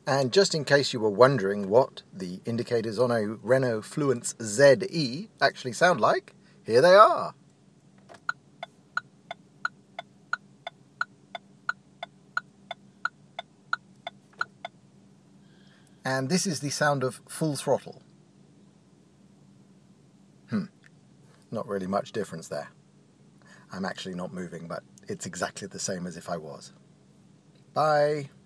And just in case you were wondering what the indicators on a Renault Fluence ZE actually sound like, here they are. And this is the sound of full throttle. Not really much difference there. I'm actually not moving, but it's exactly the same as if I was. Bye.